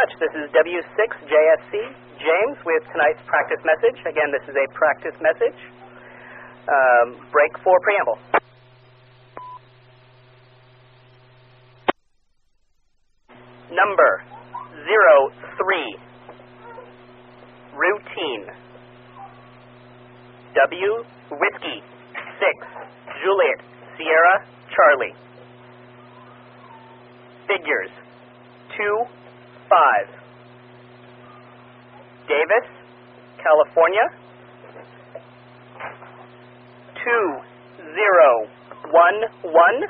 much. This is W6JSC, James, with tonight's practice message. Again, this is a practice message. Break for preamble. Number 03, routine. W, Whiskey, 6, Juliet, Sierra, Charlie. Figures, 2, 5. Davis, California, 2011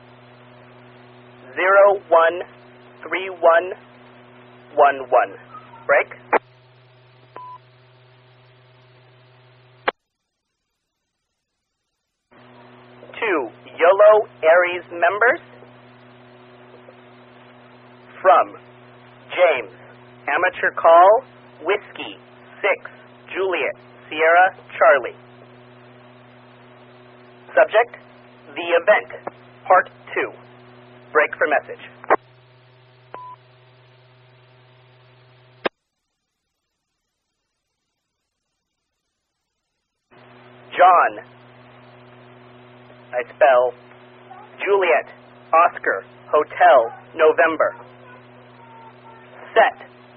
013111. Break. 2 YOLO Aries members. From James, amateur call, Whiskey, 6, Juliet, Sierra, Charlie. Subject, the event, part 2. Break for message. John, I spell Juliet, Oscar, Hotel, November. Set.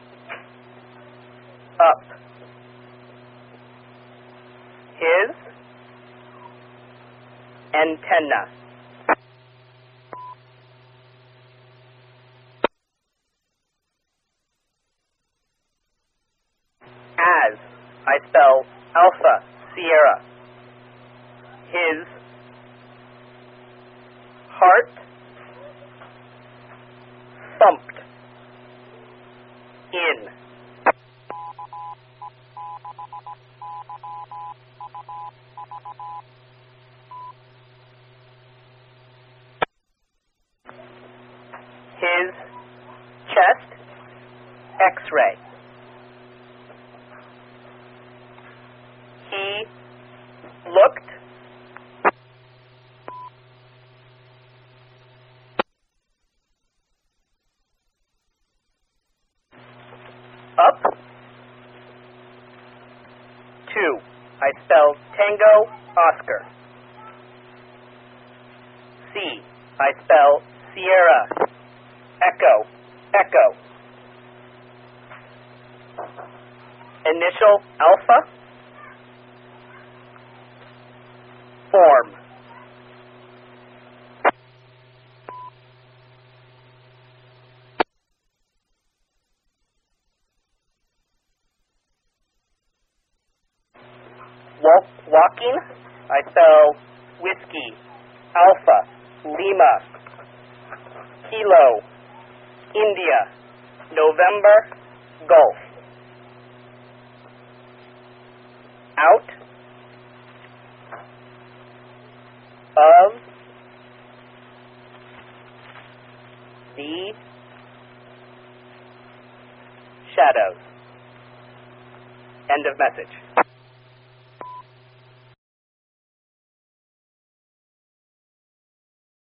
Up. His. Antenna. As, I spell Alpha, Sierra. His. Heart. Thumped. In. His chest, X-ray. He looked. Up. 2, I spell Tango, Oscar. C, I spell Sierra, Echo, Echo. Initial Alpha. Form. Walking, I spell Whiskey, Alpha, Lima, Kilo, India, November, Gulf. Out of the shadows. End of message.